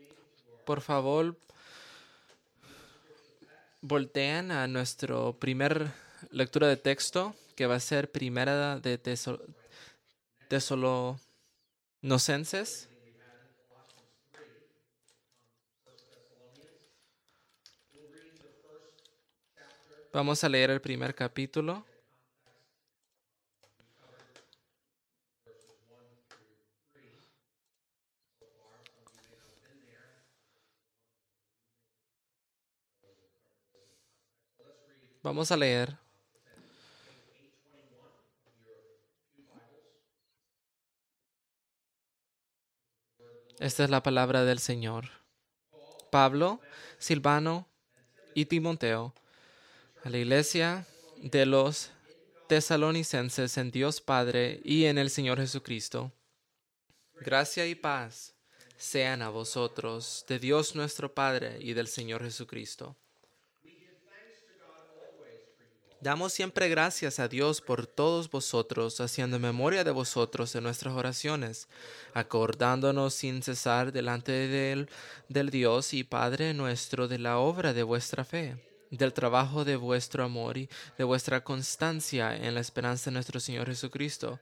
Por favor, voltean a nuestro primer lectura de texto, que va a ser primera de Tesalonicenses. Vamos a leer el primer capítulo. Vamos a leer. Esta es la palabra del Señor. Pablo, Silvano y Timoteo, a la iglesia de los tesalonicenses en Dios Padre y en el Señor Jesucristo. Gracia y paz sean a vosotros, de Dios nuestro Padre y del Señor Jesucristo. Damos siempre gracias a Dios por todos vosotros, haciendo memoria de vosotros en nuestras oraciones, acordándonos sin cesar delante del Dios y Padre nuestro de la obra de vuestra fe, del trabajo de vuestro amor y de vuestra constancia en la esperanza de nuestro Señor Jesucristo.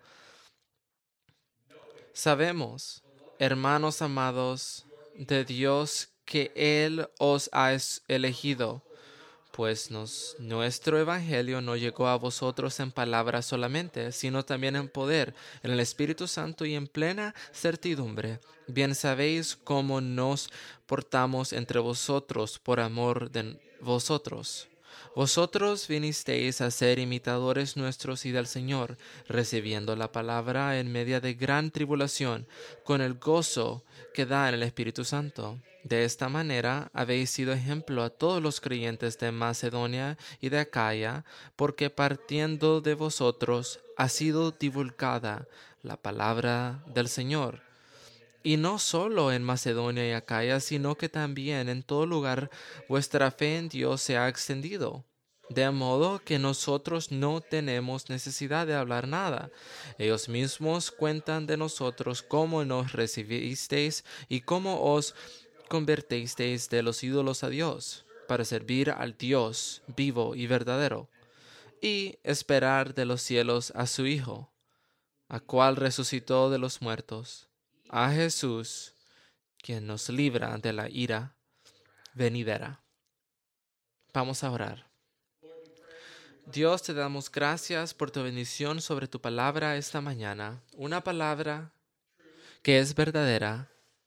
Sabemos, hermanos amados de Dios, que Él os ha elegido, pues nuestro evangelio no llegó a vosotros en palabras solamente, sino también en poder, en el Espíritu Santo y en plena certidumbre. Bien sabéis cómo nos portamos entre vosotros por amor de vosotros. Vosotros vinisteis a ser imitadores nuestros y del Señor, recibiendo la palabra en medio de gran tribulación, con el gozo que da en el Espíritu Santo. De esta manera habéis sido ejemplo a todos los creyentes de Macedonia y de Acaya, porque partiendo de vosotros ha sido divulgada la palabra del Señor. Y no solo en Macedonia y Acaya, sino que también en todo lugar vuestra fe en Dios se ha extendido. De modo que nosotros no tenemos necesidad de hablar nada. Ellos mismos cuentan de nosotros cómo nos recibisteis y cómo os convertisteis de los ídolos a Dios, para servir al Dios vivo y verdadero, y esperar de los cielos a su Hijo, a cual resucitó de los muertos, a Jesús, quien nos libra de la ira venidera. Vamos a orar. Dios, te damos gracias por tu bendición sobre tu palabra esta mañana, una palabra que es verdadera,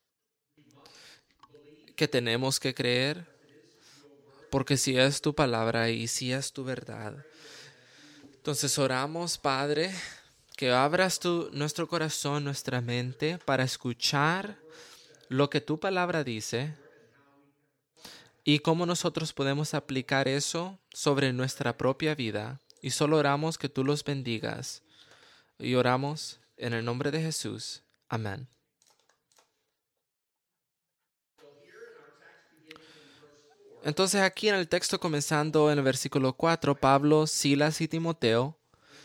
que tenemos que creer, porque si es tu palabra y si es tu verdad. Entonces oramos, Padre, que abras nuestro corazón, nuestra mente, para escuchar lo que tu palabra dice y cómo nosotros podemos aplicar eso sobre nuestra propia vida. Y solo oramos que tú los bendigas. Y oramos en el nombre de Jesús. Amén. Entonces aquí en el texto comenzando en el versículo 4, Pablo, Silas y Timoteo,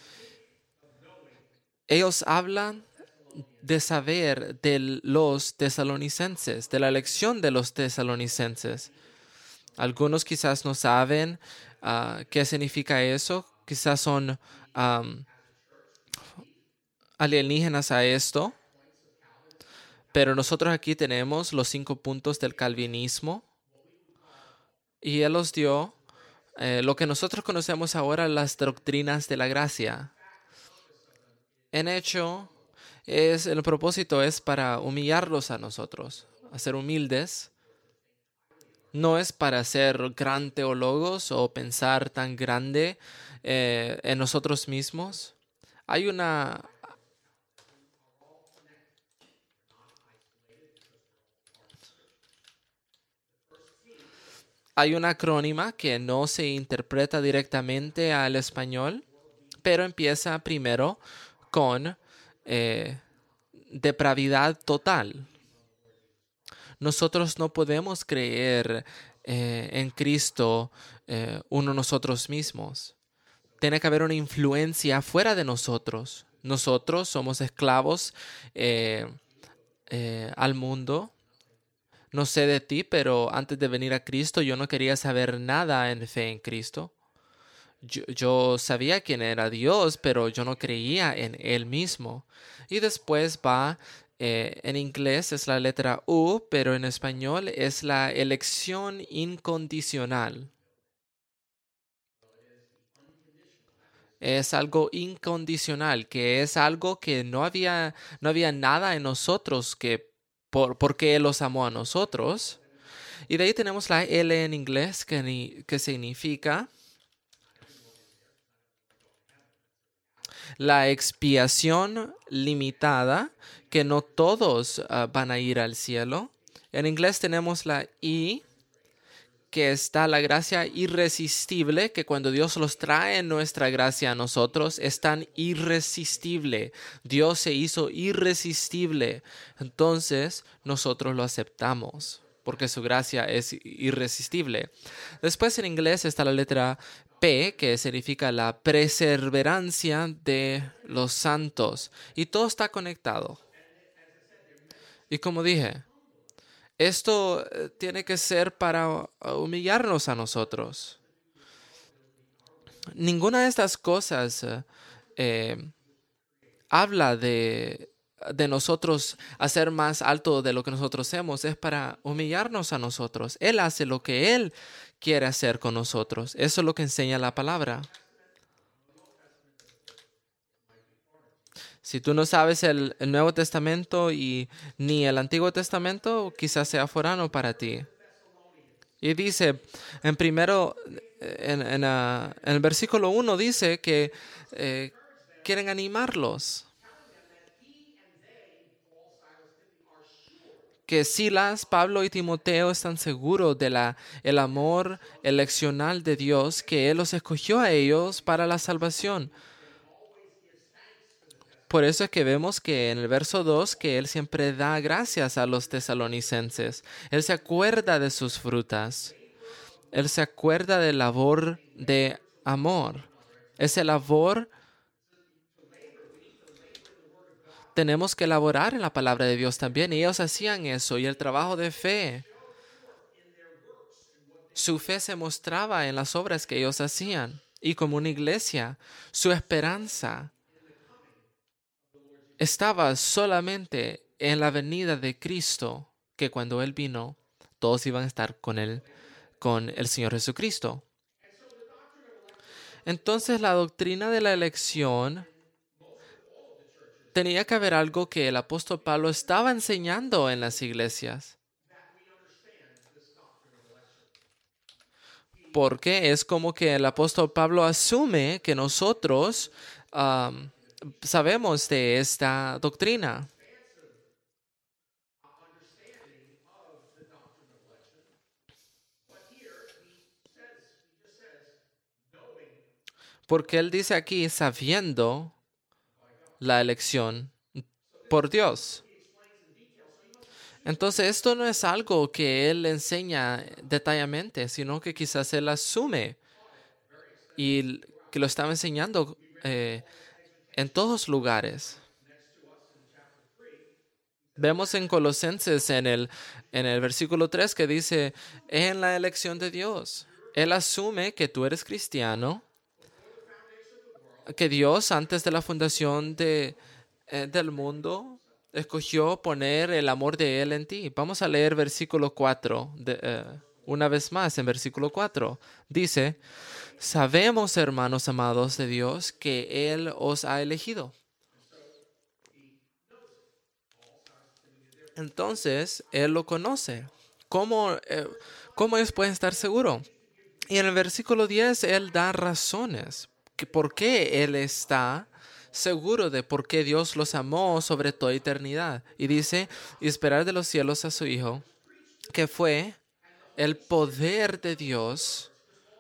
ellos hablan de saber de los tesalonicenses, de la lección de los tesalonicenses. Algunos quizás no saben qué significa eso, quizás son alienígenas a esto, pero nosotros aquí tenemos los 5 puntos del calvinismo y él los dio lo que nosotros conocemos ahora las doctrinas de la gracia. En hecho, el propósito es para humillarlos a nosotros, a ser humildes. No es para ser gran teólogos o pensar tan grande en nosotros mismos. Hay una acrónima que no se interpreta directamente al español, pero empieza primero con depravidad total. Nosotros no podemos creer en Cristo uno nosotros mismos. Tiene que haber una influencia fuera de nosotros. Nosotros somos esclavos al mundo. No sé de ti, pero antes de venir a Cristo yo no quería saber nada en fe en Cristo. Yo sabía quién era Dios, pero yo no creía en Él mismo. Y después va, en inglés es la letra U, pero en español es la elección incondicional. Es algo incondicional, que es algo que no había nada en nosotros porque Él los amó a nosotros. Y de ahí tenemos la L en inglés, que significa la expiación limitada, que no todos van a ir al cielo. En inglés tenemos la I, que está la gracia irresistible, que cuando Dios los trae nuestra gracia a nosotros, es tan irresistible. Dios se hizo irresistible. Entonces, nosotros lo aceptamos, porque su gracia es irresistible. Después, en inglés está la letra P, que significa la perseverancia de los santos. Y todo está conectado. Y como dije, esto tiene que ser para humillarnos a nosotros. Ninguna de estas cosas habla de nosotros hacer más alto de lo que nosotros hacemos. Es para humillarnos a nosotros. Él hace lo que Él quiere hacer con nosotros. Eso es lo que enseña la palabra. Si tú no sabes el Nuevo Testamento ni el Antiguo Testamento, quizás sea forano para ti. Y dice, en el versículo 1 dice que quieren animarlos. Que Silas, Pablo y Timoteo están seguros de el amor eleccional de Dios, que Él los escogió a ellos para la salvación. Por eso es que vemos que en el verso 2 que Él siempre da gracias a los tesalonicenses. Él se acuerda de sus frutas. Él se acuerda del labor de amor. Ese labor tenemos que elaborar en la palabra de Dios también. Y ellos hacían eso. Y el trabajo de fe. Su fe se mostraba en las obras que ellos hacían. Y como una iglesia, su esperanza estaba solamente en la venida de Cristo, que cuando Él vino, todos iban a estar con Él, con el Señor Jesucristo. Entonces la doctrina de la elección tenía que haber algo que el apóstol Pablo estaba enseñando en las iglesias. Porque es como que el apóstol Pablo asume que nosotros sabemos de esta doctrina. Porque él dice aquí sabiendo la elección por Dios. Entonces esto no es algo que él enseña detalladamente, sino que quizás él asume y que lo estaba enseñando en todos lugares. Vemos en Colosenses en el versículo 3 que dice, en la elección de Dios. Él asume que tú eres cristiano, que Dios antes de la fundación del mundo escogió poner el amor de Él en ti. Vamos a leer versículo 4, una vez más en versículo 4. Dice, sabemos, hermanos amados de Dios, que Él os ha elegido. Entonces, Él lo conoce. ¿Cómo ellos pueden estar seguros? Y en el versículo 10, Él da razones. ¿Por qué Él está seguro de por qué Dios los amó sobre toda eternidad? Y dice, y esperar de los cielos a su Hijo, que fue el poder de Dios.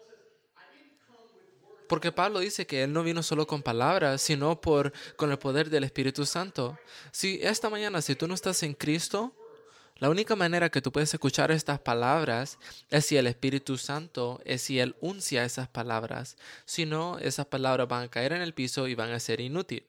Porque Pablo dice que Él no vino solo con palabras, sino con el poder del Espíritu Santo. Si esta mañana, si tú no estás en Cristo, la única manera que tú puedes escuchar estas palabras es si el Espíritu Santo, es si Él uncia esas palabras. Si no, esas palabras van a caer en el piso y van a ser inútiles.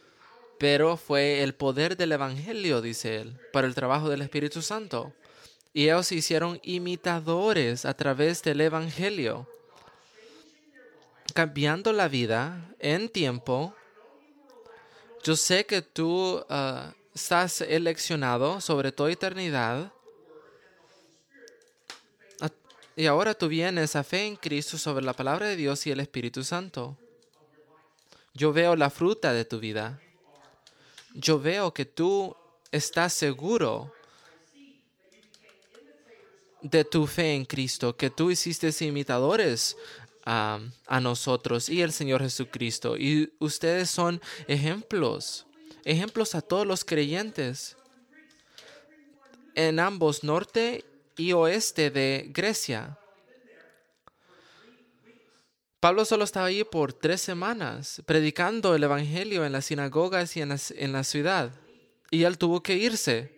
Pero fue el poder del Evangelio, dice él, para el trabajo del Espíritu Santo. y ellos se hicieron imitadores a través del Evangelio, cambiando la vida en tiempo. Yo sé que tú estás eleccionado sobre toda eternidad. Y ahora tú vienes a fe en Cristo sobre la palabra de Dios y el Espíritu Santo. Yo veo la fruta de tu vida. Yo veo que tú estás seguro de tu fe en Cristo, que tú hiciste imitadores a nosotros y el Señor Jesucristo. Y ustedes son ejemplos a todos los creyentes en ambos norte y oeste de Grecia. Pablo solo estaba allí por 3 semanas, predicando el Evangelio en las sinagogas y en la ciudad. Y él tuvo que irse,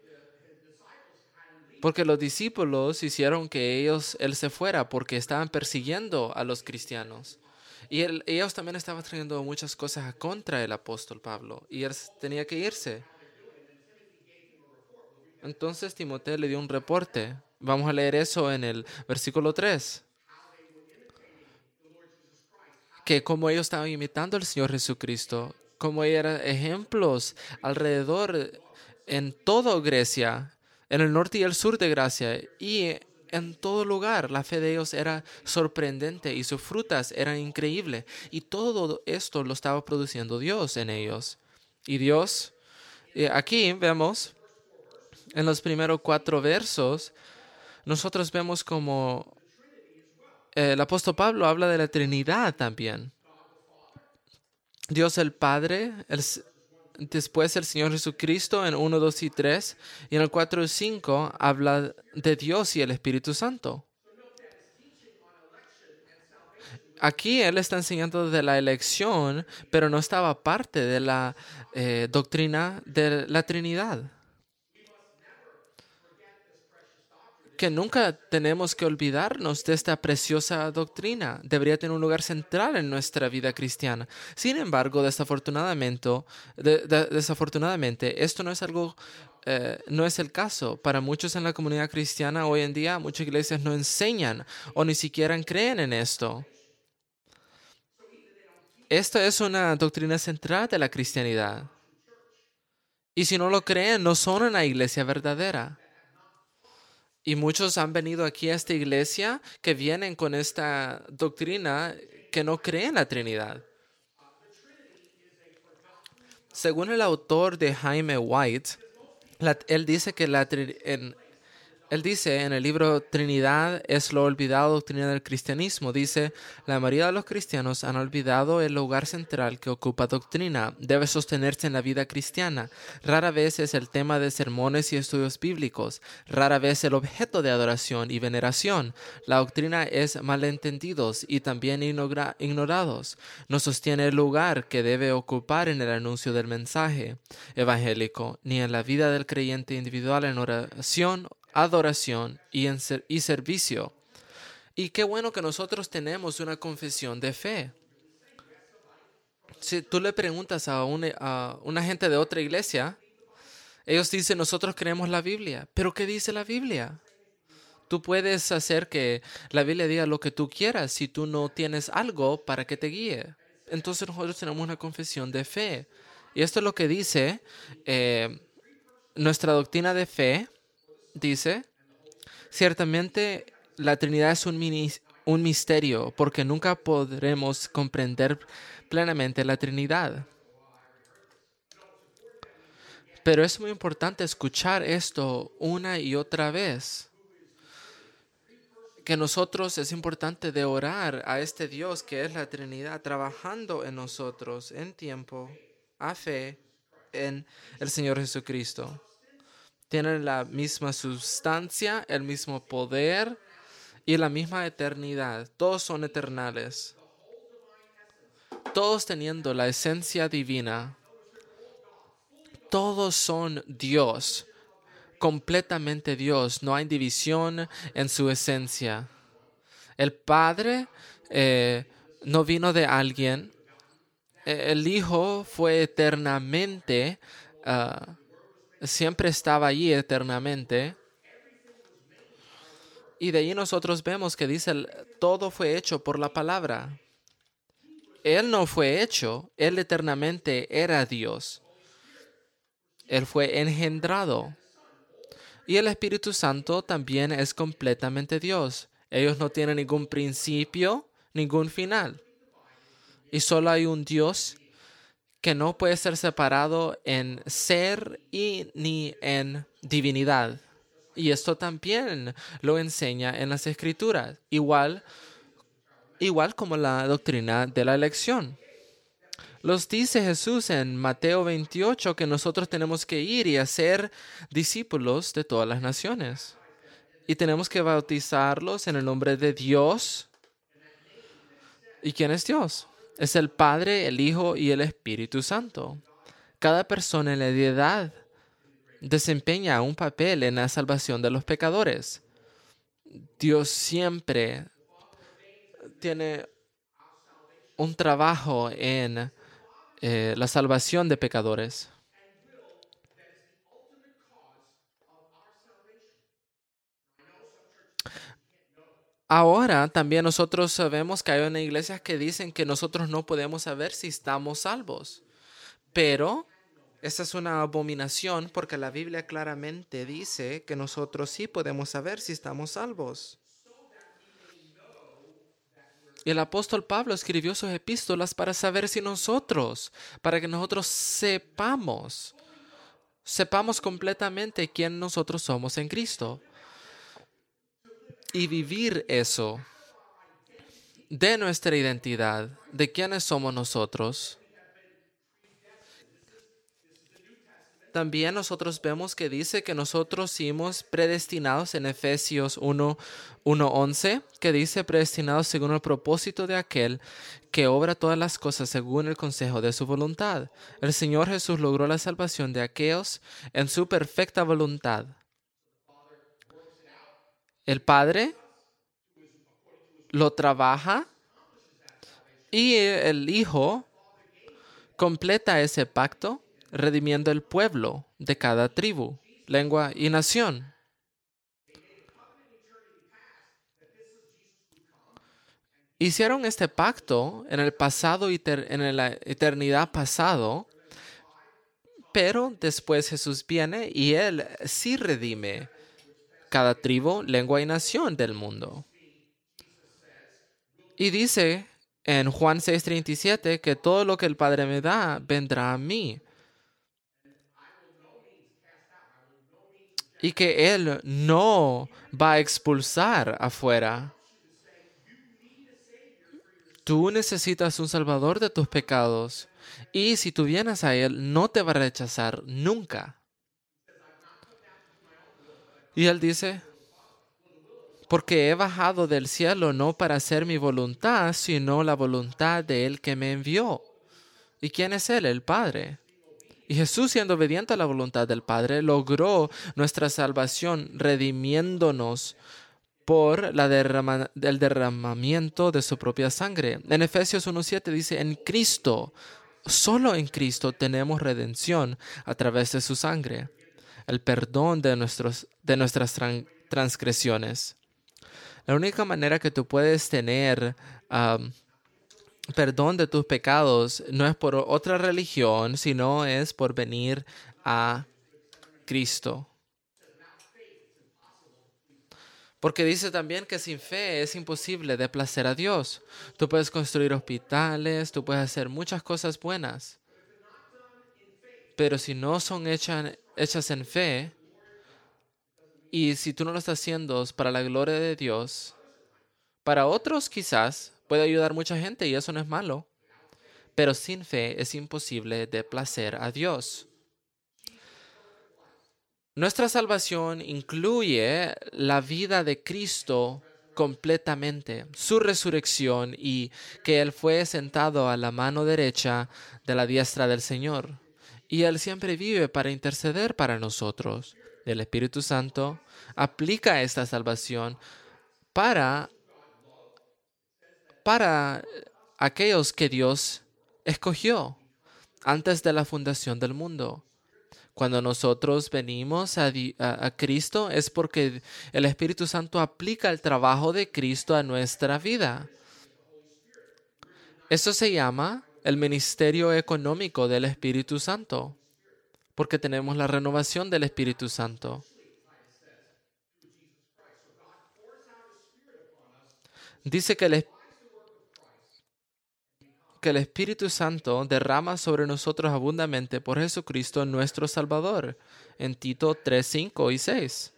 porque los discípulos hicieron que él se fuera, porque estaban persiguiendo a los cristianos. Y ellos también estaban trayendo muchas cosas contra el apóstol Pablo, y él tenía que irse. Entonces Timoteo le dio un reporte. Vamos a leer eso en el versículo 3. Que como ellos estaban imitando al Señor Jesucristo, como eran ejemplos alrededor en toda Grecia, en el norte y el sur de Grecia, y en todo lugar, la fe de ellos era sorprendente y sus frutas eran increíbles. Y todo esto lo estaba produciendo Dios en ellos. Y Dios, aquí vemos, en los primeros 4 versos, nosotros vemos como el apóstol Pablo habla de la Trinidad también. Dios el Padre, después el Señor Jesucristo en 1, 2 y 3, y en el 4 y 5 habla de Dios y el Espíritu Santo. Aquí Él está enseñando de la elección, pero no estaba parte de la doctrina de la Trinidad. Que nunca tenemos que olvidarnos de esta preciosa doctrina. Debería tener un lugar central en nuestra vida cristiana. Sin embargo, desafortunadamente, esto no es algo, no es el caso. Para muchos en la comunidad cristiana hoy en día, muchas iglesias no enseñan o ni siquiera creen en esto. Esto es una doctrina central de la cristianidad. Y si no lo creen, no son una iglesia verdadera. Y muchos han venido aquí a esta iglesia que vienen con esta doctrina que no creen en la Trinidad. Según el autor de Jaime White, él dice que él dice en el libro Trinidad es lo olvidado doctrina del cristianismo. Dice, la mayoría de los cristianos han olvidado el lugar central que ocupa doctrina. Debe sostenerse en la vida cristiana. Rara vez es el tema de sermones y estudios bíblicos. Rara vez el objeto de adoración y veneración. La doctrina es malentendidos y también ignorados. No sostiene el lugar que debe ocupar en el anuncio del mensaje evangélico, ni en la vida del creyente individual en oración, adoración y servicio. Y qué bueno que nosotros tenemos una confesión de fe. Si tú le preguntas a una gente de otra iglesia, ellos dicen, nosotros creemos la Biblia. ¿Pero qué dice la Biblia? Tú puedes hacer que la Biblia diga lo que tú quieras si tú no tienes algo para que te guíe. Entonces nosotros tenemos una confesión de fe. Y esto es lo que dice nuestra doctrina de fe. Dice, ciertamente la Trinidad es un misterio porque nunca podremos comprender plenamente la Trinidad. Pero es muy importante escuchar esto una y otra vez. Que nosotros es importante de orar a este Dios que es la Trinidad trabajando en nosotros en tiempo, a fe, en el Señor Jesucristo. Tienen la misma sustancia, el mismo poder y la misma eternidad. Todos son eternales. Todos teniendo la esencia divina. Todos son Dios. Completamente Dios. No hay división en su esencia. El Padre no vino de alguien. El Hijo fue eternamente siempre estaba allí eternamente. Y de ahí nosotros vemos que dice, todo fue hecho por la palabra. Él no fue hecho, Él eternamente era Dios. Él fue engendrado. Y el Espíritu Santo también es completamente Dios. Ellos no tienen ningún principio, ningún final. Y solo hay un Dios que no puede ser separado en ser y ni en divinidad. Y esto también lo enseña en las Escrituras, igual como la doctrina de la elección. Los dice Jesús en Mateo 28 que nosotros tenemos que ir y hacer discípulos de todas las naciones. Y tenemos que bautizarlos en el nombre de Dios. ¿Y quién es Dios? Es el Padre, el Hijo y el Espíritu Santo. Cada persona en la deidad desempeña un papel en la salvación de los pecadores. Dios siempre tiene un trabajo en la salvación de pecadores. Ahora también nosotros sabemos que hay una iglesias que dicen que nosotros no podemos saber si estamos salvos. Pero esa es una abominación porque la Biblia claramente dice que nosotros sí podemos saber si estamos salvos. Y el apóstol Pablo escribió sus epístolas para saber si nosotros, para que nosotros sepamos completamente quién nosotros somos en Cristo. Y vivir eso de nuestra identidad, de quiénes somos nosotros. También nosotros vemos que dice que nosotros somos predestinados en Efesios 1:11, que dice predestinados según el propósito de aquel que obra todas las cosas según el consejo de su voluntad. El Señor Jesús logró la salvación de aquellos en su perfecta voluntad. El Padre lo trabaja y el Hijo completa ese pacto redimiendo el pueblo de cada tribu, lengua y nación. Hicieron este pacto en el pasado, en la eternidad pasado, pero después Jesús viene y Él sí redime cada tribu, lengua y nación del mundo. Y dice en Juan 6:37 que todo lo que el Padre me da vendrá a mí. Y que Él no va a expulsar afuera. Tú necesitas un salvador de tus pecados. Y si tú vienes a Él, no te va a rechazar nunca. Y Él dice, porque he bajado del cielo no para hacer mi voluntad, sino la voluntad de Él que me envió. ¿Y quién es Él? El Padre. Y Jesús, siendo obediente a la voluntad del Padre, logró nuestra salvación redimiéndonos por el derramamiento de su propia sangre. En Efesios 1:7 dice, en Cristo, solo en Cristo tenemos redención a través de su sangre, el perdón de nuestras transgresiones. La única manera que tú puedes tener perdón de tus pecados no es por otra religión, sino es por venir a Cristo. Porque dice también que sin fe es imposible de placer a Dios. Tú puedes construir hospitales, tú puedes hacer muchas cosas buenas. Pero si no son hechas en fe, y si tú no lo estás haciendo para la gloria de Dios, para otros quizás puede ayudar a mucha gente y eso no es malo. Pero sin fe es imposible de placer a Dios. Nuestra salvación incluye la vida de Cristo completamente, su resurrección y que Él fue sentado a la mano derecha de la diestra del Señor. Y Él siempre vive para interceder para nosotros. El Espíritu Santo aplica esta salvación para aquellos que Dios escogió antes de la fundación del mundo. Cuando nosotros venimos a Cristo es porque el Espíritu Santo aplica el trabajo de Cristo a nuestra vida. Eso se llama el ministerio económico del Espíritu Santo, porque tenemos la renovación del Espíritu Santo. Dice que el Espíritu Santo derrama sobre nosotros abundantemente por Jesucristo nuestro Salvador, en Tito 3, 5 y 6.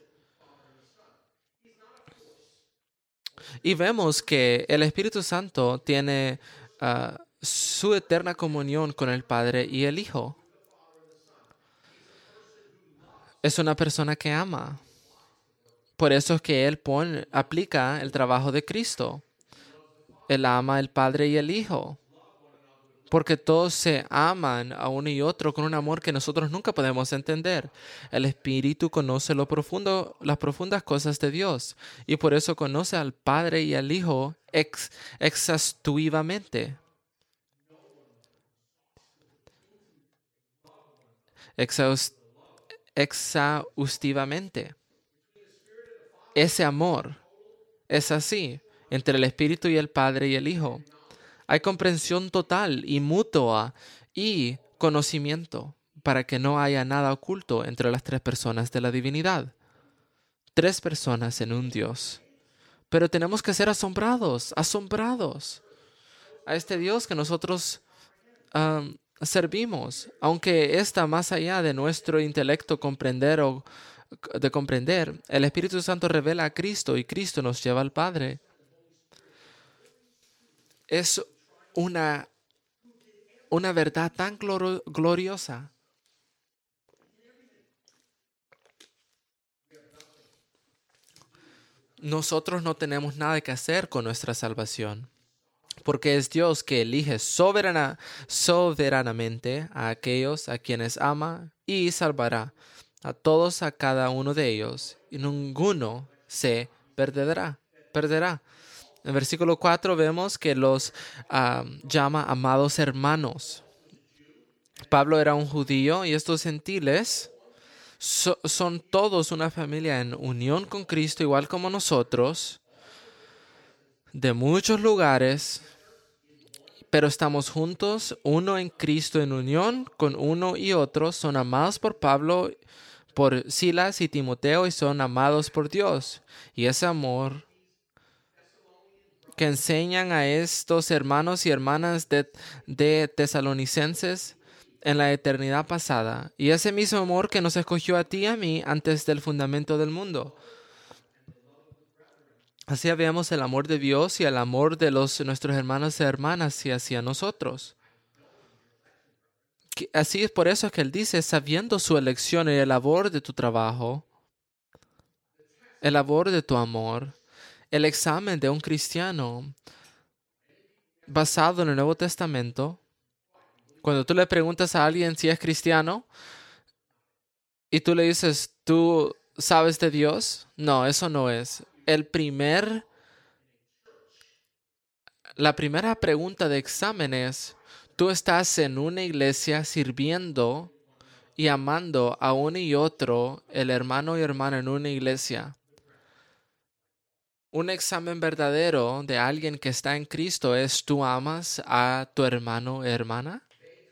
Y vemos que el Espíritu Santo tiene su eterna comunión con el Padre y el Hijo. Es una persona que ama. Por eso es que Él aplica el trabajo de Cristo. Él ama al Padre y el Hijo. Porque todos se aman a uno y otro con un amor que nosotros nunca podemos entender. El Espíritu conoce las profundas cosas de Dios, y por eso conoce al Padre y al Hijo exhaustivamente. Exhaustivamente. Ese amor es así, entre el Espíritu y el Padre y el Hijo. Hay comprensión total y mutua y conocimiento para que no haya nada oculto entre las tres personas de la divinidad. Tres personas en un Dios. Pero tenemos que ser asombrados a este Dios que nosotros servimos, aunque está más allá de nuestro intelecto comprender. El Espíritu Santo revela a Cristo y Cristo nos lleva al Padre. Es una verdad tan gloriosa. Nosotros no tenemos nada que hacer con nuestra salvación, porque es Dios que elige soberanamente a aquellos a quienes ama y salvará a todos, a cada uno de ellos, y ninguno se perderá. En versículo 4 vemos que los llama amados hermanos. Pablo era un judío y estos gentiles son todos una familia en unión con Cristo, igual como nosotros, de muchos lugares, pero estamos juntos, uno en Cristo, en unión con uno y otro. Son amados por Pablo, por Silas y Timoteo, y son amados por Dios. Y ese amor que enseñan a estos hermanos y hermanas de Tesalonicenses en la eternidad pasada, y ese mismo amor que nos escogió a ti y a mí antes del fundamento del mundo. Así vemos el amor de Dios y el amor de nuestros hermanos y hermanas hacia nosotros. Así es, por eso es que Él dice, sabiendo su elección y el labor de tu trabajo, el labor de tu amor, el examen de un cristiano basado en el Nuevo Testamento. Cuando tú le preguntas a alguien si es cristiano y tú le dices, ¿tú sabes de Dios? No, eso no es. La primera pregunta de examen es, ¿tú estás en una iglesia sirviendo y amando a uno y otro, el hermano y hermana en una iglesia? Un examen verdadero de alguien que está en Cristo es, ¿tú amas a tu hermano o hermana?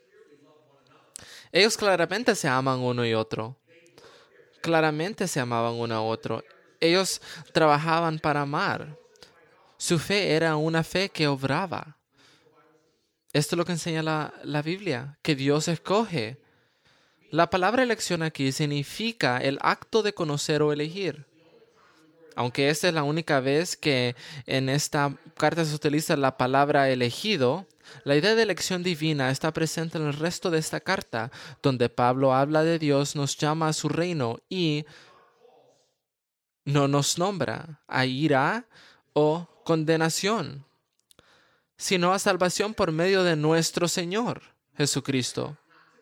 Ellos claramente se aman uno y otro. Claramente se amaban uno a otro. Ellos trabajaban para amar. Su fe era una fe que obraba. Esto es lo que enseña la Biblia, que Dios escoge. La palabra elección aquí significa el acto de conocer o elegir. Aunque esta es la única vez que en esta carta se utiliza la palabra elegido, la idea de elección divina está presente en el resto de esta carta, donde Pablo habla de Dios, nos llama a su reino y no nos nombra a ira o condenación, sino a salvación por medio de nuestro Señor Jesucristo.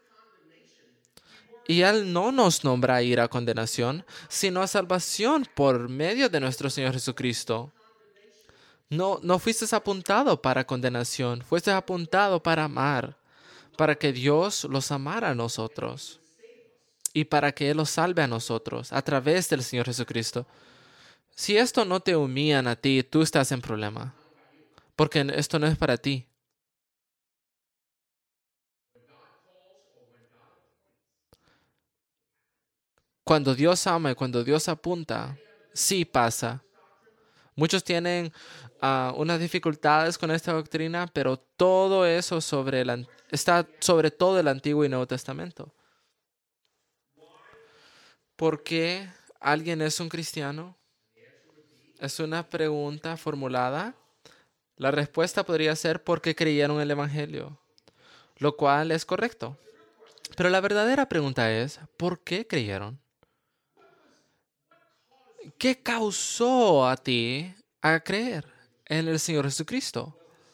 Y Él no nos nombra a ira o condenación, sino a salvación por medio de nuestro Señor Jesucristo. No fuiste apuntado para condenación, fuiste apuntado para amar, para que Dios los amara a nosotros y para que Él los salve a nosotros a través del Señor Jesucristo. Si esto no te humillan a ti, tú estás en problema, porque esto no es para ti. Cuando Dios ama y cuando Dios apunta, sí pasa. Muchos tienen unas dificultades con esta doctrina, pero todo eso está sobre todo el Antiguo y Nuevo Testamento. ¿Por qué alguien es un cristiano? Es una pregunta formulada. La respuesta podría ser porque creyeron en el Evangelio, lo cual es correcto. Pero la verdadera pregunta es, ¿por qué creyeron? ¿Qué causó a ti a creer en el Señor Jesucristo?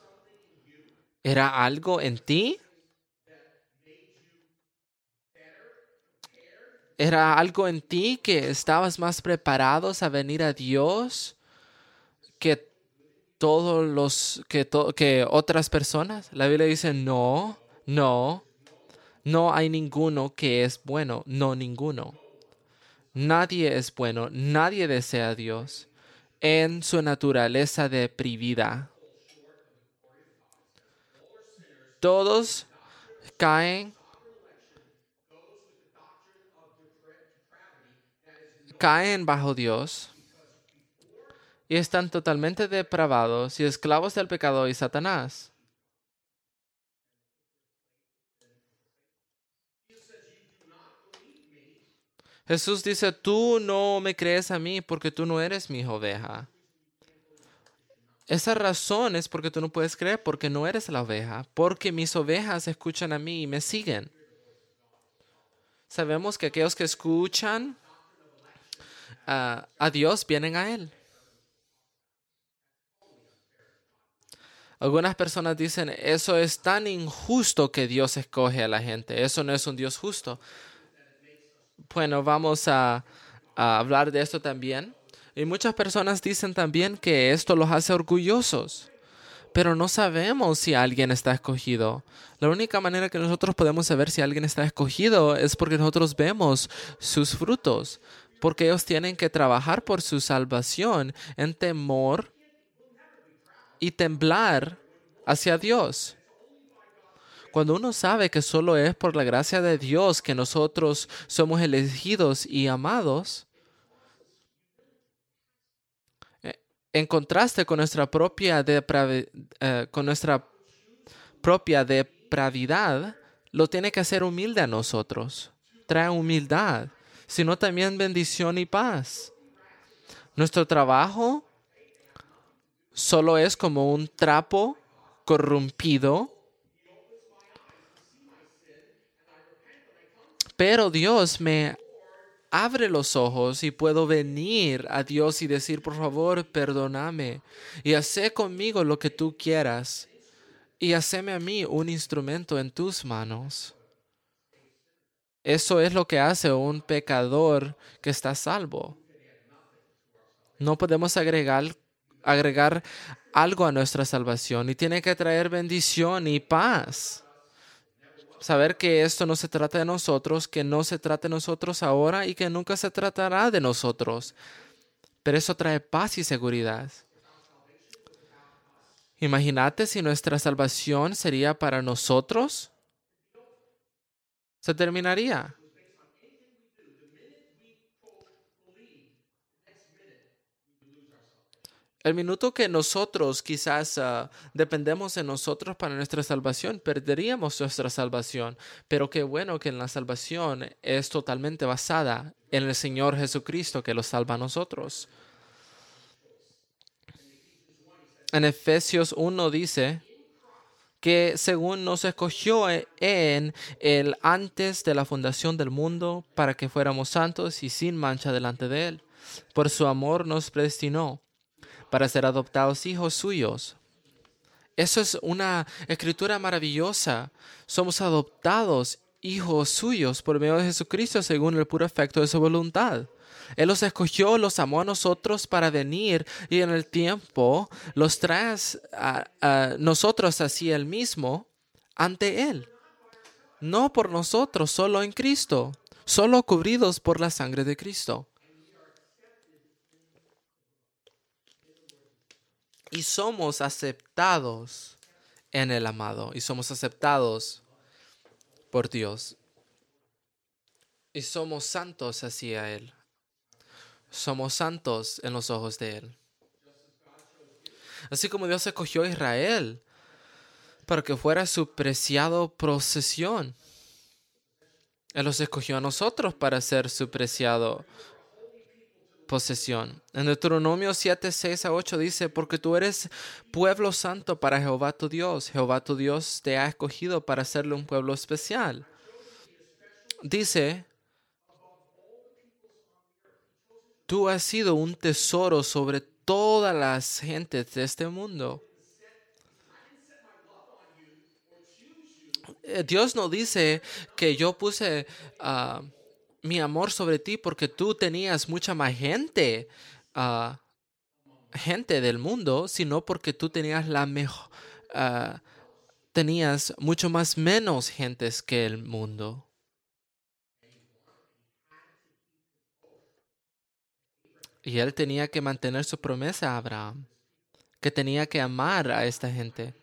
¿Era algo en ti? ¿Era algo en ti que estabas más preparados a venir a Dios que que otras personas? La Biblia dice, no, no, no hay ninguno que es bueno, no ninguno. Nadie es bueno, nadie desea a Dios en su naturaleza deprimida. Todos caen bajo Dios y están totalmente depravados y esclavos del pecado y Satanás. Jesús dice, tú no me crees a mí porque tú no eres mi oveja. Esa razón es porque tú no puedes creer, porque no eres la oveja, porque mis ovejas escuchan a mí y me siguen. Sabemos que aquellos que escuchan a Dios vienen a Él. Algunas personas dicen, eso es tan injusto que Dios escoge a la gente. Eso no es un Dios justo. Bueno, vamos a hablar de esto también. Y muchas personas dicen también que esto los hace orgullosos. Pero no sabemos si alguien está escogido. La única manera que nosotros podemos saber si alguien está escogido es porque nosotros vemos sus frutos. Porque ellos tienen que trabajar por su salvación en temor y temblar hacia Dios. Cuando uno sabe que solo es por la gracia de Dios que nosotros somos elegidos y amados, en contraste con nuestra propia depravidad, lo tiene que hacer humilde a nosotros. Trae humildad, sino también bendición y paz. Nuestro trabajo solo es como un trapo corrompido, pero Dios me abre los ojos y puedo venir a Dios y decir, por favor, perdóname y haz conmigo lo que tú quieras y haceme a mí un instrumento en tus manos. Eso es lo que hace un pecador que está salvo. No podemos agregar algo a nuestra salvación y tiene que traer bendición y paz. Saber que esto no se trata de nosotros, que no se trata de nosotros ahora y que nunca se tratará de nosotros. Pero eso trae paz y seguridad. Imagínate si nuestra salvación sería para nosotros. Se terminaría. El minuto que nosotros quizás dependemos de nosotros para nuestra salvación, perderíamos nuestra salvación. Pero qué bueno que la salvación es totalmente basada en el Señor Jesucristo que los salva a nosotros. En Efesios 1 dice que según nos escogió en el antes de la fundación del mundo para que fuéramos santos y sin mancha delante de Él. Por su amor nos predestinó para ser adoptados hijos suyos. Eso es una escritura maravillosa. Somos adoptados hijos suyos por medio de Jesucristo según el puro efecto de su voluntad. Él los escogió, los amó a nosotros para venir y en el tiempo los trae a nosotros hacia Él mismo ante Él. No por nosotros, solo en Cristo. solo cubridos por la sangre de Cristo. Y somos aceptados en el amado, y somos aceptados por Dios. Y somos santos hacia Él. Somos santos en los ojos de Él. Así como Dios escogió a Israel para que fuera su preciado posesión, Él los escogió a nosotros para ser su preciado posesión. En Deuteronomio 7, 6 a 8 dice, porque tú eres pueblo santo para Jehová tu Dios. Jehová tu Dios te ha escogido para hacerle un pueblo especial. Dice, tú has sido un tesoro sobre todas las gentes de este mundo. Dios no dice que yo puse mi amor sobre ti porque tú tenías mucha más gente, gente del mundo, sino porque tú tenías tenías mucho más menos gentes que el mundo. Y él tenía que mantener su promesa a Abraham, que tenía que amar a esta gente.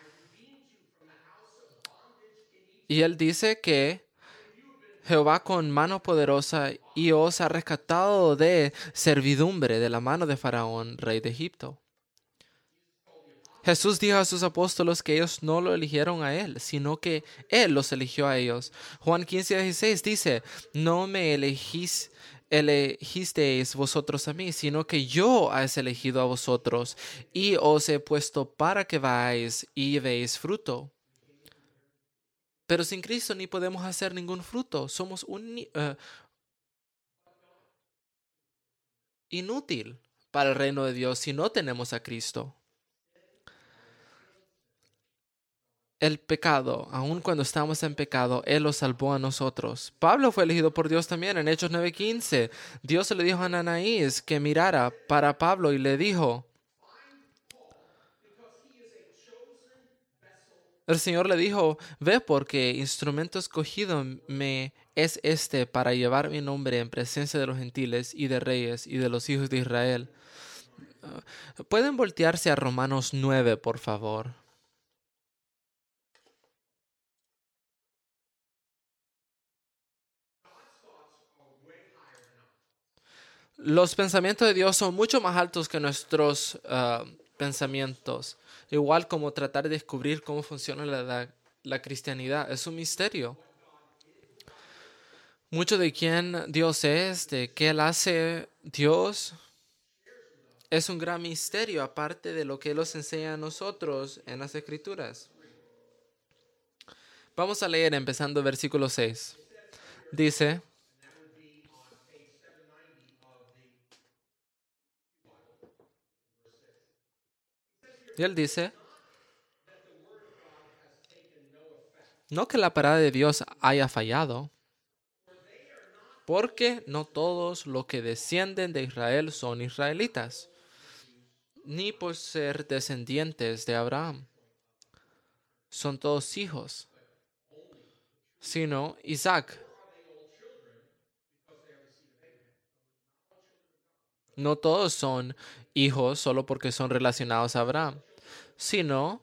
Y él dice que Jehová con mano poderosa y os ha rescatado de servidumbre de la mano de Faraón, rey de Egipto. Jesús dijo a sus apóstoles que ellos no lo eligieron a Él, sino que Él los eligió a ellos. Juan 15:16 dice, no me elegisteis vosotros a mí, sino que yo os he elegido a vosotros y os he puesto para que vayáis y deis fruto. Pero sin Cristo ni podemos hacer ningún fruto. Somos inútil para el reino de Dios si no tenemos a Cristo. El pecado, aun cuando estamos en pecado, Él lo salvó a nosotros. Pablo fue elegido por Dios también en Hechos 9:15. Dios le dijo a Ananías que mirara para Pablo y le dijo, el Señor le dijo, ve porque instrumento escogido me es este para llevar mi nombre en presencia de los gentiles y de reyes y de los hijos de Israel. ¿Pueden voltearse a Romanos 9, por favor? Los pensamientos de Dios son mucho más altos que nuestros pensamientos. Igual como tratar de descubrir cómo funciona la cristianidad. Es un misterio. Mucho de quién Dios es, de qué Él hace Dios, es un gran misterio, aparte de lo que Él nos enseña a nosotros en las Escrituras. Vamos a leer empezando versículo 6. Dice, y Él dice, no que la palabra de Dios haya fallado, porque no todos los que descienden de Israel son israelitas, ni por ser descendientes de Abraham. Son todos hijos, sino Isaac. No todos son hijos solo porque son relacionados a Abraham, sino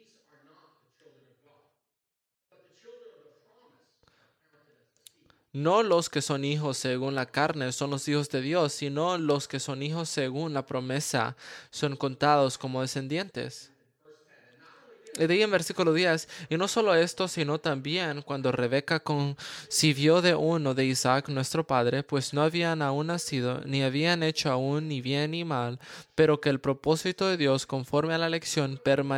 no los que son hijos según la carne son los hijos de Dios, sino los que son hijos según la promesa son contados como descendientes. Y de ahí en versículo 10, y no solo esto, sino también cuando Rebeca concibió de uno de Isaac nuestro padre, pues no habían aún nacido, ni habían hecho aún ni bien ni mal, pero que el propósito de Dios conforme a la elección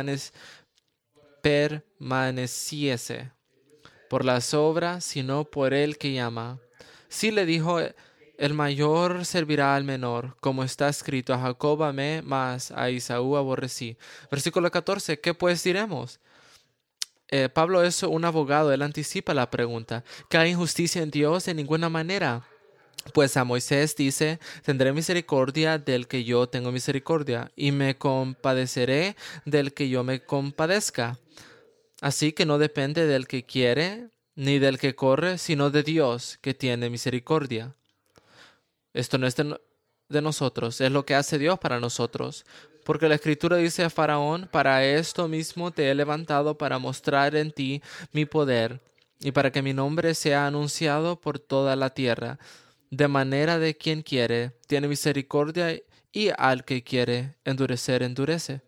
permaneciese por las obras, sino por el que llama. Sí le dijo, el mayor servirá al menor, como está escrito, a Jacob amé, mas a Esaú aborrecí. Versículo 14, ¿qué pues diremos? Pablo es un abogado, él anticipa la pregunta. ¿Que hay injusticia en Dios? De ninguna manera. Pues a Moisés dice, tendré misericordia del que yo tengo misericordia, y me compadeceré del que yo me compadezca. Así que no depende del que quiere, ni del que corre, sino de Dios, que tiene misericordia. Esto no es de nosotros, es lo que hace Dios para nosotros. Porque la Escritura dice a Faraón: para esto mismo te he levantado, para mostrar en ti mi poder, y para que mi nombre sea anunciado por toda la tierra. De manera de quien quiere, tiene misericordia, y al que quiere endurecer, endurece.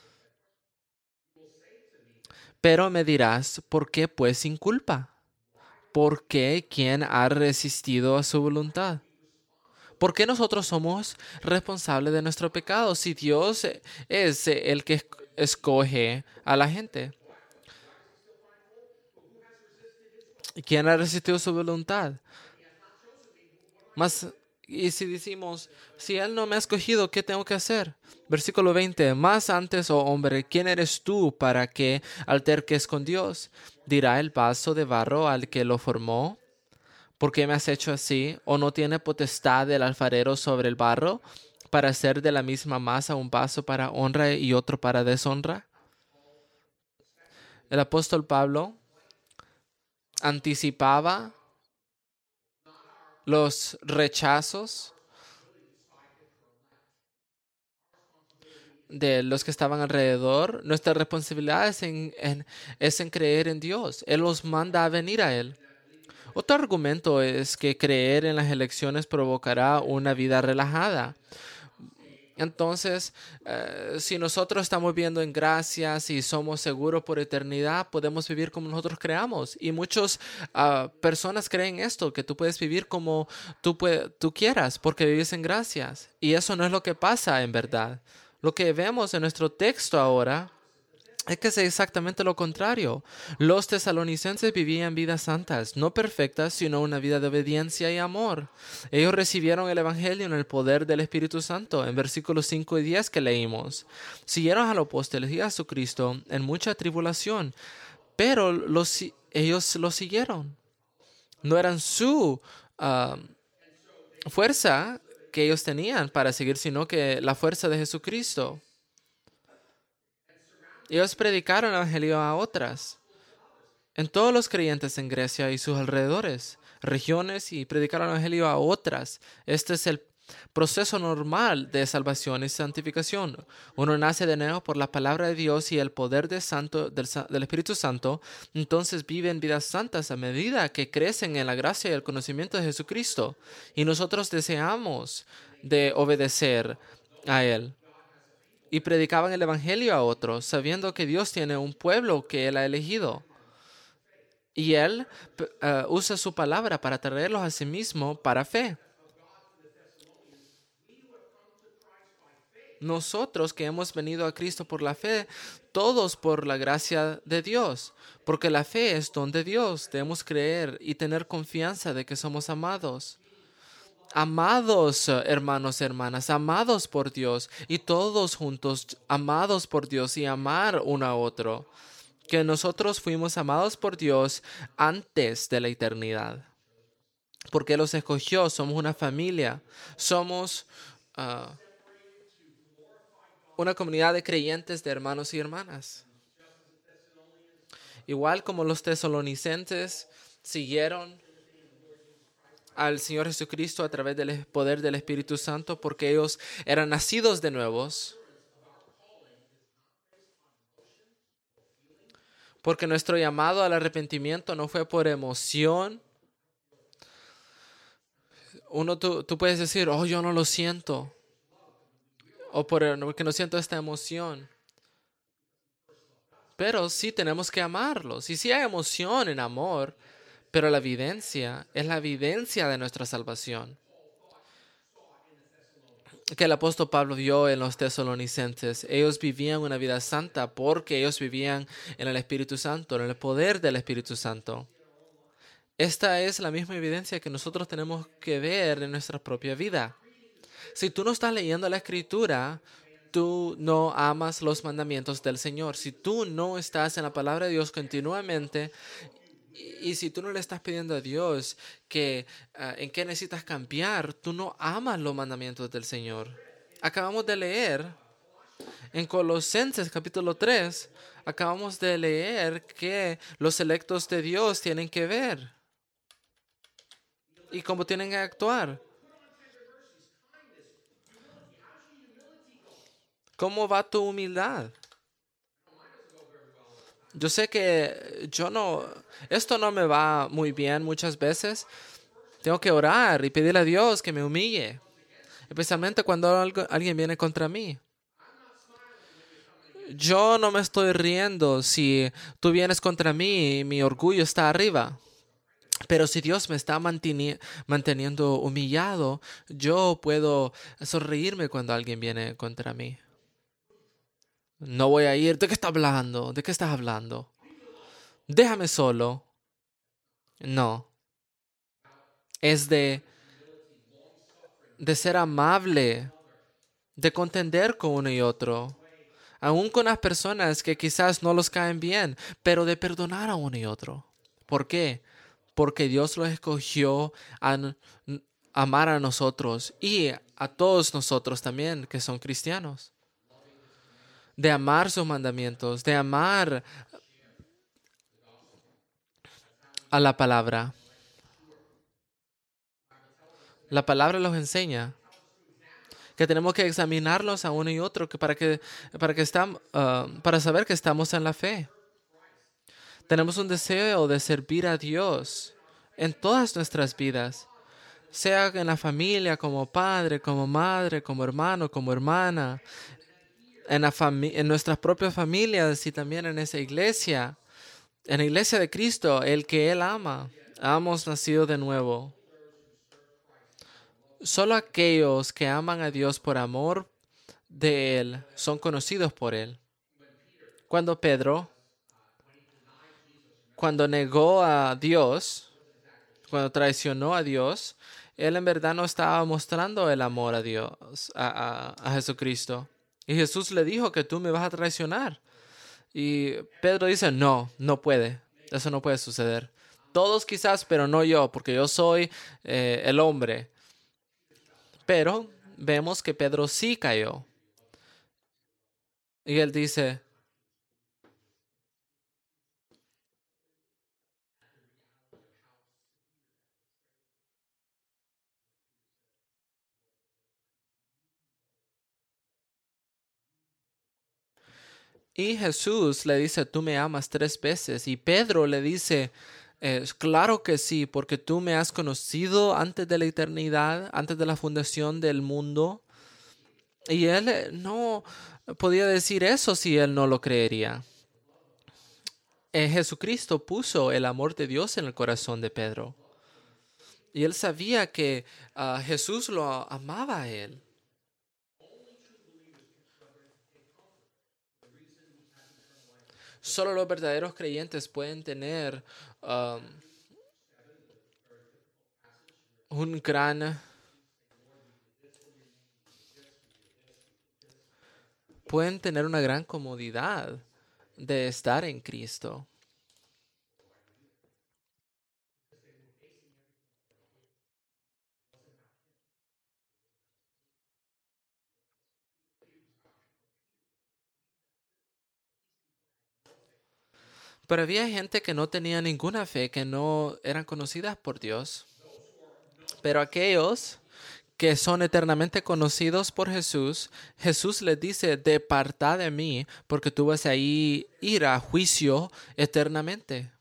Pero me dirás: ¿por qué pues sin culpa? ¿Por qué quién ha resistido a su voluntad? ¿Por qué nosotros somos responsables de nuestro pecado si Dios es el que escoge a la gente? ¿Quién ha resistido su voluntad? Más, y si decimos: si Él no me ha escogido, ¿qué tengo que hacer? Versículo 20. Más antes, oh hombre, ¿quién eres tú para que alterques con Dios? ¿Dirá el vaso de barro al que lo formó: ¿por qué me has hecho así? ¿O no tiene potestad el alfarero sobre el barro para hacer de la misma masa un vaso para honra y otro para deshonra? El apóstol Pablo anticipaba los rechazos de los que estaban alrededor. Nuestra responsabilidad es en creer en Dios. Él los manda a venir a Él. Otro argumento es que creer en las elecciones provocará una vida relajada. Entonces, si nosotros estamos viviendo en gracia, si somos seguros por eternidad, podemos vivir como nosotros creamos. Y muchas personas creen esto, que tú puedes vivir como tú quieras, porque vives en gracias. Y eso no es lo que pasa en verdad. Lo que vemos en nuestro texto ahora es que es exactamente lo contrario. Los tesalonicenses vivían vidas santas, no perfectas, sino una vida de obediencia y amor. Ellos recibieron el Evangelio en el poder del Espíritu Santo, en versículos 5 y 10 que leímos. Siguieron a los apóstoles y a Jesucristo en mucha tribulación, pero ellos lo siguieron. No eran su fuerza que ellos tenían para seguir, sino que la fuerza de Jesucristo. Ellos predicaron el Evangelio a otras, en todos los creyentes en Grecia y sus alrededores, regiones, y predicaron el Evangelio a otras. Este es el proceso normal de salvación y santificación. Uno nace de nuevo por la palabra de Dios y el poder del Espíritu Santo, entonces viven vidas santas a medida que crecen en la gracia y el conocimiento de Jesucristo. Y nosotros deseamos de obedecer a Él. Y predicaban el Evangelio a otros, sabiendo que Dios tiene un pueblo que Él ha elegido. Y Él usa su palabra para traerlos a sí mismo para fe. Nosotros que hemos venido a Cristo por la fe, todos por la gracia de Dios, porque la fe es don de Dios. Debemos creer y tener confianza de que somos amados. Amados, hermanos y hermanas, amados por Dios, y todos juntos amados por Dios y amar uno a otro. Que nosotros fuimos amados por Dios antes de la eternidad. Porque los escogió, somos una familia, somos una comunidad de creyentes, de hermanos y hermanas. Igual como los tesalonicenses siguieron al Señor Jesucristo a través del poder del Espíritu Santo, porque ellos eran nacidos de nuevos. Porque nuestro llamado al arrepentimiento no fue por emoción. Tú puedes decir: oh, yo no lo siento. O porque no siento esta emoción. Pero sí tenemos que amarlos. Y sí hay emoción en amor, pero la vivencia es la vivencia de nuestra salvación. Que el apóstol Pablo vio en los tesalonicenses. Ellos vivían una vida santa porque ellos vivían en el Espíritu Santo, en el poder del Espíritu Santo. Esta es la misma evidencia que nosotros tenemos que ver en nuestra propia vida. Si tú no estás leyendo la Escritura, tú no amas los mandamientos del Señor. Si tú no estás en la palabra de Dios continuamente, y si tú no le estás pidiendo a Dios que en qué necesitas cambiar, tú no amas los mandamientos del Señor. Acabamos de leer En Colosenses capítulo 3 acabamos de leer que los electos de Dios tienen que ver y cómo tienen que actuar. ¿Cómo va tu humildad? Yo sé que esto no me va muy bien muchas veces. Tengo que orar y pedirle a Dios que me humille, especialmente cuando alguien viene contra mí. Yo no me estoy riendo si tú vienes contra mí y mi orgullo está arriba. Pero si Dios me está manteniendo humillado, yo puedo sonreírme cuando alguien viene contra mí. No voy a ir. ¿De qué está hablando? ¿De qué estás hablando? Déjame solo. No. Es de ser amable, de contender con uno y otro, aun con las personas que quizás no los caen bien, pero de perdonar a uno y otro. ¿Por qué? Porque Dios los escogió a amar a nosotros y a todos nosotros también que son cristianos, de amar sus mandamientos, de amar a la palabra. La palabra los enseña que tenemos que examinarlos a uno y otro para saber que estamos en la fe. Tenemos un deseo de servir a Dios en todas nuestras vidas, sea en la familia, como padre, como madre, como hermano, como hermana, en nuestras propias familias y también en esa iglesia, en la iglesia de Cristo, el que Él ama. Hemos nacido de nuevo. Solo aquellos que aman a Dios por amor de Él son conocidos por Él. Cuando Pedro, cuando negó a Dios, cuando traicionó a Dios, él en verdad no estaba mostrando el amor a Dios, a Jesucristo. Y Jesús le dijo que tú me vas a traicionar. Y Pedro dice, no, no puede. Eso no puede suceder. Todos quizás, pero no yo, porque yo soy el hombre. Pero vemos que Pedro sí cayó. Y él dice, y Jesús le dice, tú me amas 3 veces. Y Pedro le dice, claro que sí, porque tú me has conocido antes de la eternidad, antes de la fundación del mundo. Y él no podía decir eso si él no lo creería. Jesucristo puso el amor de Dios en el corazón de Pedro. Y él sabía que Jesús lo amaba a él. Solo los verdaderos creyentes pueden tener un gran... pueden tener una gran comodidad de estar en Cristo. Pero había gente que no tenía ninguna fe, que no eran conocidas por Dios. Pero aquellos que son eternamente conocidos por Jesús, Jesús les dice, departad de mí, porque tú vas a ir a juicio eternamente.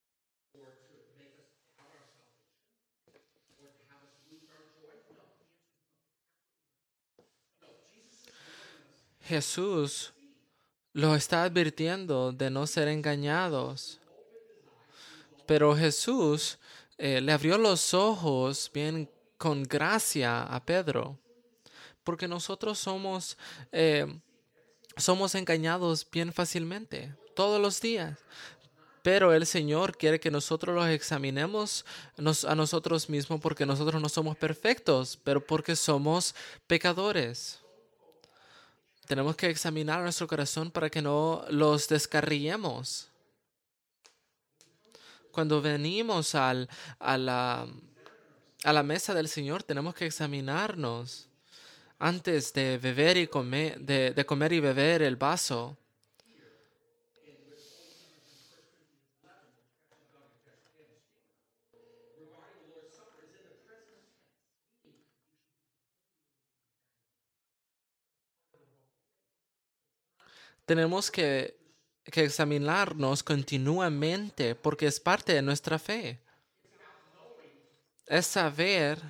Jesús los está advirtiendo de no ser engañados. Pero Jesús le abrió los ojos bien con gracia a Pedro, porque nosotros somos engañados bien fácilmente, todos los días. Pero el Señor quiere que nosotros los examinemos a nosotros mismos porque nosotros no somos perfectos, pero porque somos pecadores. Tenemos que examinar nuestro corazón para que no los descarriemos. Cuando venimos a la mesa del Señor, tenemos que examinarnos antes de beber y comer, de comer y beber el vaso. Tenemos que examinarnos continuamente porque es parte de nuestra fe. Es saber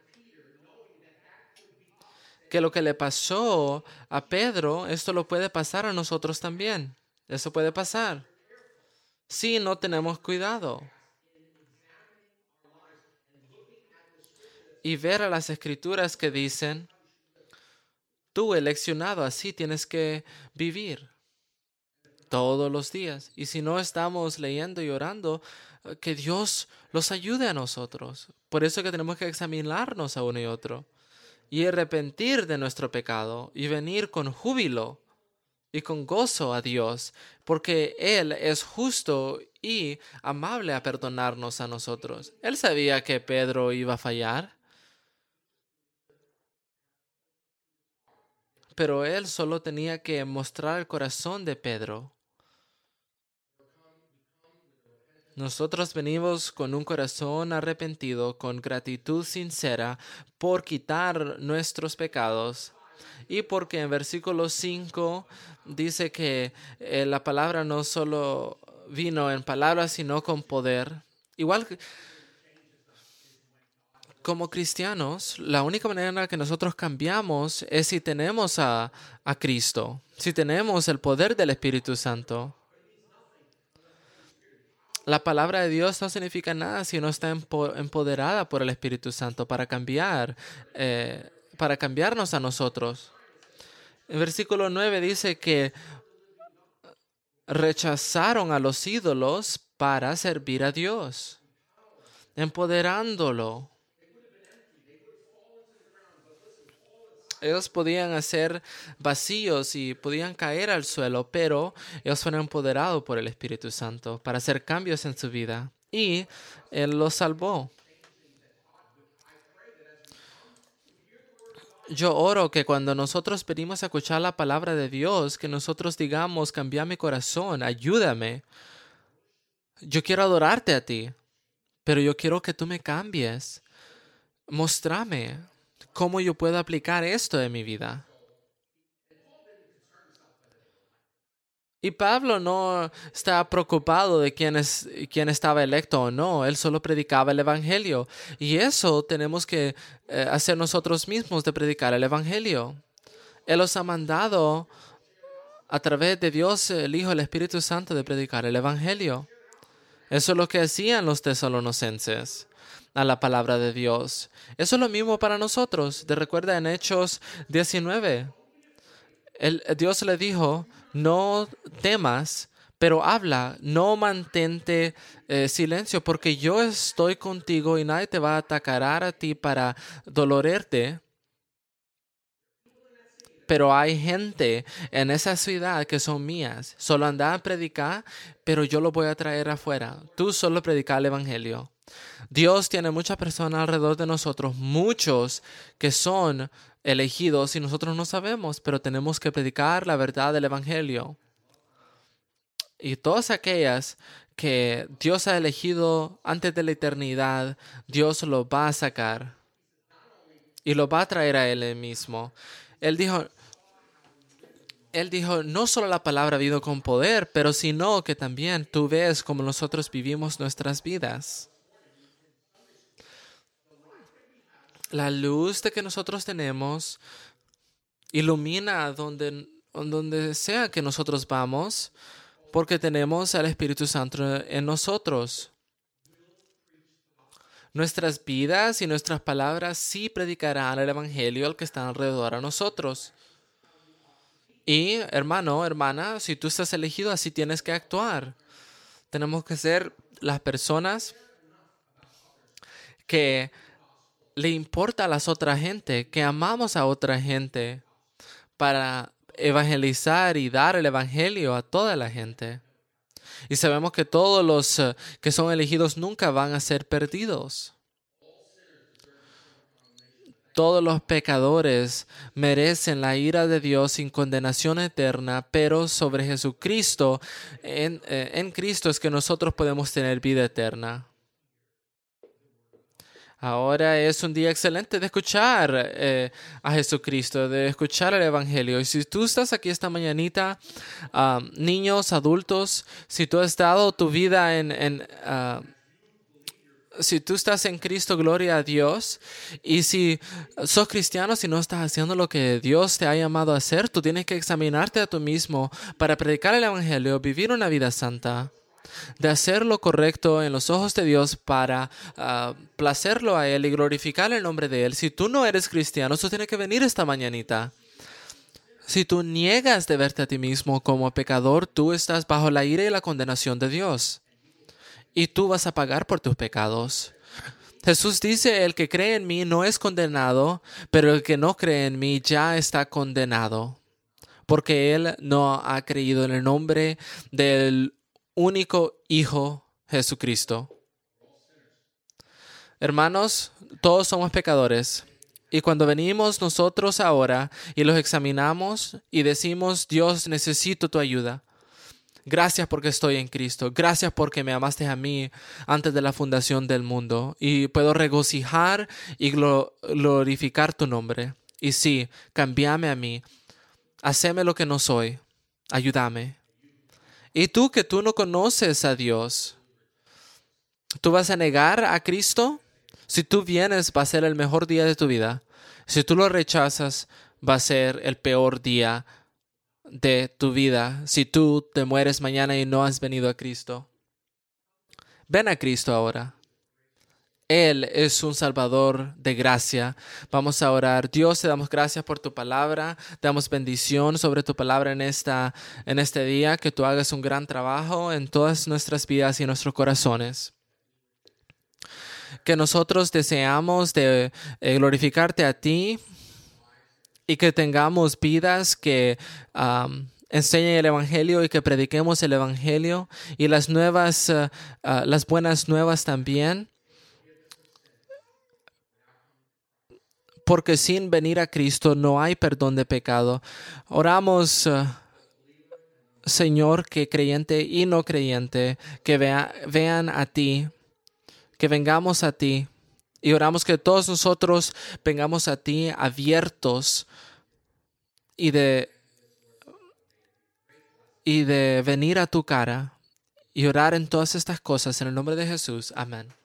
que lo que le pasó a Pedro, esto lo puede pasar a nosotros también. Eso puede pasar si no tenemos cuidado. Y ver a las escrituras que dicen, tú eleccionado, así tienes que vivir todos los días. Y si no estamos leyendo y orando, que Dios los ayude a nosotros. Por eso que tenemos que examinarnos a uno y otro y arrepentir de nuestro pecado y venir con júbilo y con gozo a Dios, porque Él es justo y amable a perdonarnos a nosotros. Él sabía que Pedro iba a fallar, pero Él solo tenía que mostrar el corazón de Pedro. Nosotros venimos con un corazón arrepentido, con gratitud sincera por quitar nuestros pecados. Y porque en versículo 5 dice que la palabra no solo vino en palabras, sino con poder. Igual que como cristianos, la única manera en la que nosotros cambiamos es si tenemos a Cristo, si tenemos el poder del Espíritu Santo. La palabra de Dios no significa nada si no está empoderada por el Espíritu Santo para cambiarnos a nosotros. El versículo 9 dice que rechazaron a los ídolos para servir a Dios, empoderándolo. Ellos podían hacer vacíos y podían caer al suelo, pero ellos fueron empoderados por el Espíritu Santo para hacer cambios en su vida. Y Él los salvó. Yo oro que cuando nosotros pedimos a escuchar la palabra de Dios, que nosotros digamos, cambia mi corazón, ayúdame. Yo quiero adorarte a ti, pero yo quiero que tú me cambies. Móstrame cómo yo puedo aplicar esto en mi vida. Y Pablo no estaba preocupado de quién estaba electo o no. Él solo predicaba el Evangelio. Y eso tenemos que hacer nosotros mismos, de predicar el Evangelio. Él los ha mandado a través de Dios, el Hijo, el Espíritu Santo, de predicar el Evangelio. Eso es lo que hacían los tesalonicenses a la palabra de Dios. Eso es lo mismo para nosotros. ¿Te recuerda en Hechos 19? Dios le dijo, no temas, pero habla, no mantente silencio, porque yo estoy contigo y nadie te va a atacar a ti para dolorerte. Pero hay gente en esa ciudad que son mías. Solo anda a predicar, pero yo lo voy a traer afuera. Tú solo predica el Evangelio. Dios tiene muchas personas alrededor de nosotros, muchos que son elegidos y nosotros no sabemos, pero tenemos que predicar la verdad del Evangelio. Y todas aquellas que Dios ha elegido antes de la eternidad, Dios lo va a sacar y lo va a traer a Él mismo. Él dijo, no solo la palabra vino con poder, pero sino que también tú ves cómo nosotros vivimos nuestras vidas. La luz de que nosotros tenemos ilumina donde sea que nosotros vamos, porque tenemos al Espíritu Santo en nosotros. Nuestras vidas y nuestras palabras sí predicarán el Evangelio al que está alrededor a nosotros. Y, hermano, hermana, si tú estás elegido, así tienes que actuar. Tenemos que ser las personas que le importa a las otras gente, que amamos a otra gente para evangelizar y dar el Evangelio a toda la gente. Y sabemos que todos los que son elegidos nunca van a ser perdidos. Todos los pecadores merecen la ira de Dios sin condenación eterna, pero sobre Jesucristo, en Cristo es que nosotros podemos tener vida eterna. Ahora es un día excelente de escuchar a Jesucristo, de escuchar el Evangelio. Y si tú estás aquí esta mañanita, niños, adultos, si tú has dado tu vida si tú estás en Cristo, gloria a Dios. Y si sos cristiano, si no estás haciendo lo que Dios te ha llamado a hacer, tú tienes que examinarte a tú mismo para predicar el Evangelio, vivir una vida santa, de hacer lo correcto en los ojos de Dios para placerlo a Él y glorificar el nombre de Él. Si tú no eres cristiano, tú tienes que venir esta mañanita. Si tú niegas de verte a ti mismo como pecador, tú estás bajo la ira y la condenación de Dios. Y tú vas a pagar por tus pecados. Jesús dice, el que cree en mí no es condenado, pero el que no cree en mí ya está condenado, porque él no ha creído en el nombre del único Hijo Jesucristo. Hermanos, todos somos pecadores. Y cuando venimos nosotros ahora y los examinamos y decimos, Dios, necesito tu ayuda. Gracias porque estoy en Cristo. Gracias porque me amaste a mí antes de la fundación del mundo. Y puedo regocijar y glorificar tu nombre. Y sí, cámbiame a mí. Haceme lo que no soy. Ayúdame. Y tú que tú no conoces a Dios, ¿tú vas a negar a Cristo? Si tú vienes, va a ser el mejor día de tu vida. Si tú lo rechazas, va a ser el peor día de tu vida. Si tú te mueres mañana y no has venido a Cristo, ven a Cristo ahora. Él es un Salvador de gracia. Vamos a orar. Dios, te damos gracias por tu palabra. Te damos bendición sobre tu palabra en este día. Que tú hagas un gran trabajo en todas nuestras vidas y en nuestros corazones. Que nosotros deseamos de glorificarte a ti y que tengamos vidas que enseñen el Evangelio y que prediquemos el Evangelio y las buenas nuevas también. Porque sin venir a Cristo no hay perdón de pecado. Oramos, Señor, que creyente y no creyente, que vean a ti, que vengamos a ti. Y oramos que todos nosotros vengamos a ti abiertos y de venir a tu cara y orar en todas estas cosas en el nombre de Jesús. Amén.